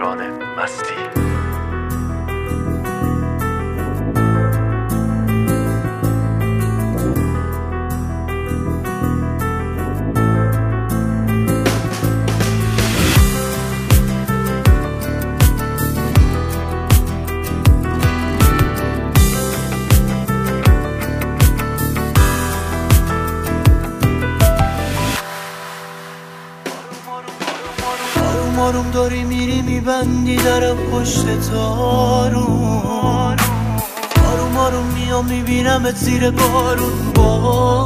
تهران مستی. آروم داری میری میبندی در پشت تارون، آروم میام میبینمت زیر بارون با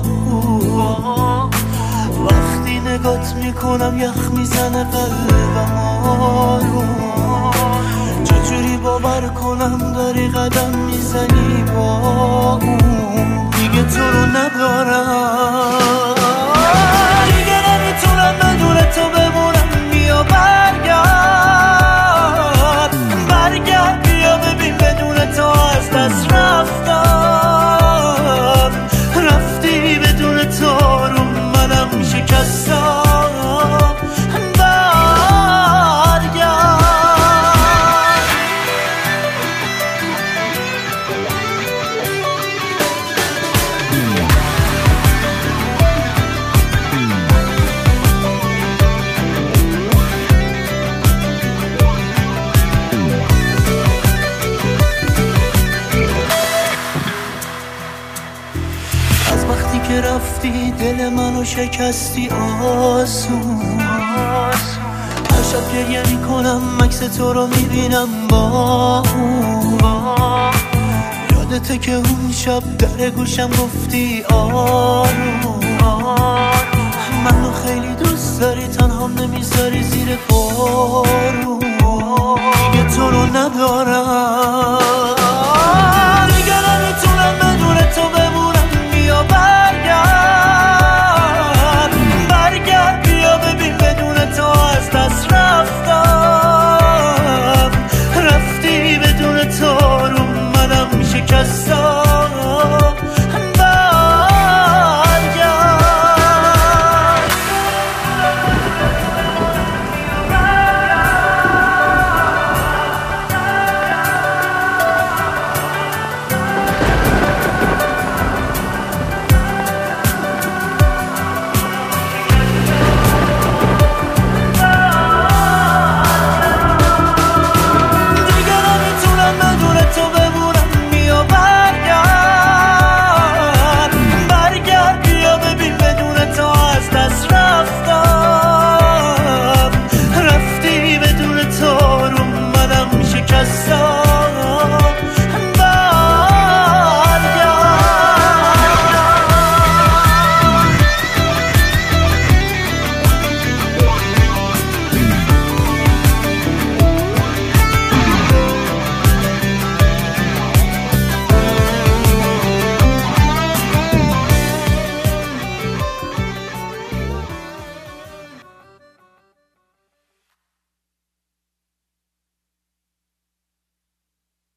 وقتی نگات میکنم یخ میزنه قلبم آروم، چجوری باور کنم داری قدم میزنی با اون، دیگه تو رو ندارم، دیگه نمیتونم بدون تو بمونم، بیا برگرد بیا ببین بدون تو از دست رفتم، رفتی بدون تو رو منم شکستم، که رفتی دل منو شکستی آسون، هر شب گریه میکنم عکس تو رو میبینم با اون، یادته که اون شب در گوشم گفتی آروم، منو خیلی دوست داری تنهام نمیذاری زیر بارون، دیگه تو رو ندارم،